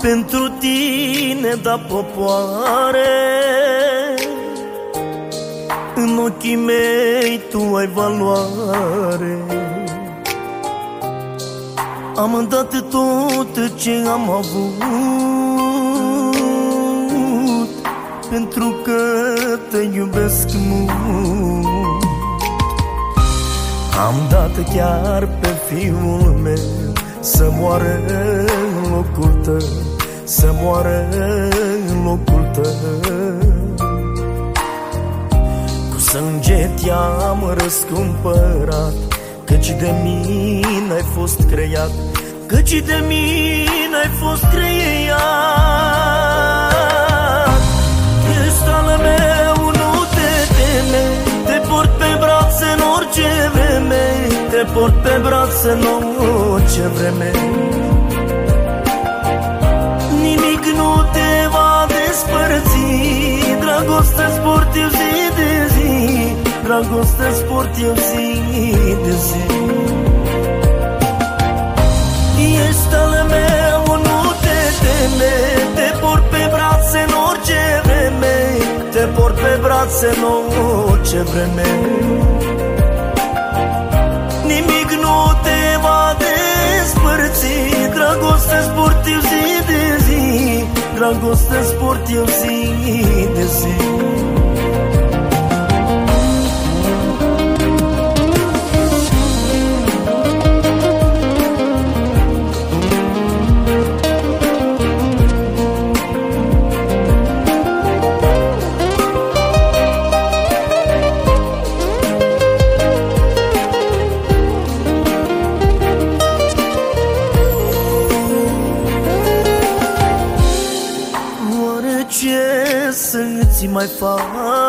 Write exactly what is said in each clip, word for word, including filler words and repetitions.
pentru tine da popoare. În ochii mei tu ai valoare. Am dat tot ce am avut, pentru că te iubesc mult. Am dat chiar pe fiul meu să moară în locul tău, să moară în locul tău. Cu sânge te-am răscumpărat, căci de mine ai fost creat, căci de mine ai fost creat. Ești al meu, nu te teme, te port pe brațe în orice vreme, te port pe brațe în orice vreme. Nimic nu te va despărți, dragoste-ți port eu zi de zi, dragoste-ți port eu zi de zi. Ești al meu, nu te teme, te port pe brațe în orice vreme, te port pe brațe în orice vreme. Nimic nu te va despărți, dragoste-ți port eu zi de zi, dragoste-ți port eu zi de zi. Ce să-ți mai fac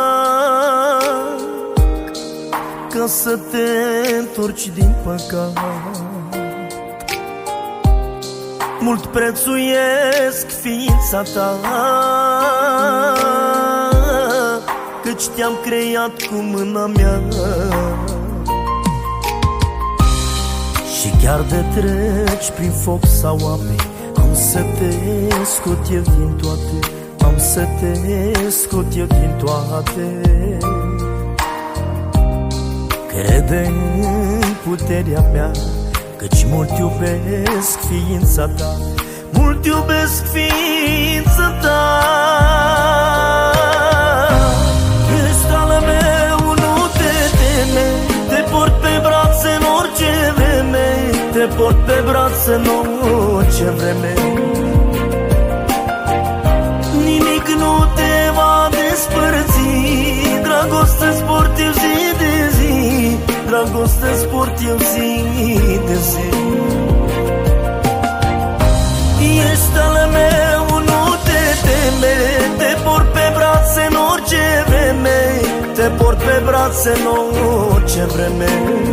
ca să te întorci din păcat? Mult prețuiesc ființa ta, căci te-am creat cu mâna mea. Și chiar de treci prin foc sau ape, am să te scot eu din toate, am să te scot eu din toate. Crede în puterea mea, căci mult iubesc ființa ta, mult iubesc ființa ta. Ești al meu, nu te teme, te port pe brațe în orice vreme, te port pe brațe în orice vreme. Nimic nu te va despărți, dragoste-ți port eu zi de zi, dragoste-ți port eu zi de zi. Ești al meu, nu te teme, te port pe brațe în orice vreme, te port pe brațe în orice vreme.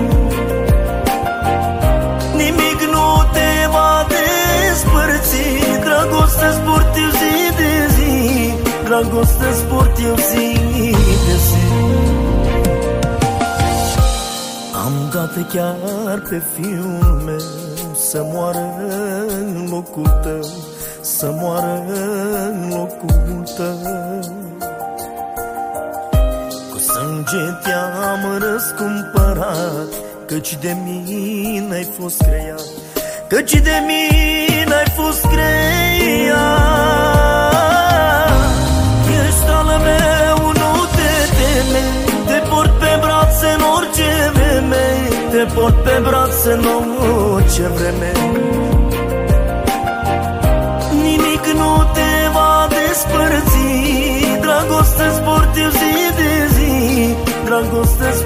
Nimic nu te va despărți, dragoste-ți port eu zi de zi, dragoste-ți port eu zi de zi. Am dat chiar pe fiul meu să moară în locul tău, să moară în locul tău. Cu sânge te-am răscumpărat, căci de mine ai fost creat, căci de mine ai fost creat. Ești al meu, nu te teme, te port pe brațe în orice vreme, te port pe brațe în orice vreme. Nimic nu te va despărți, dragoste-ți port eu zi de zi, dragoste-ți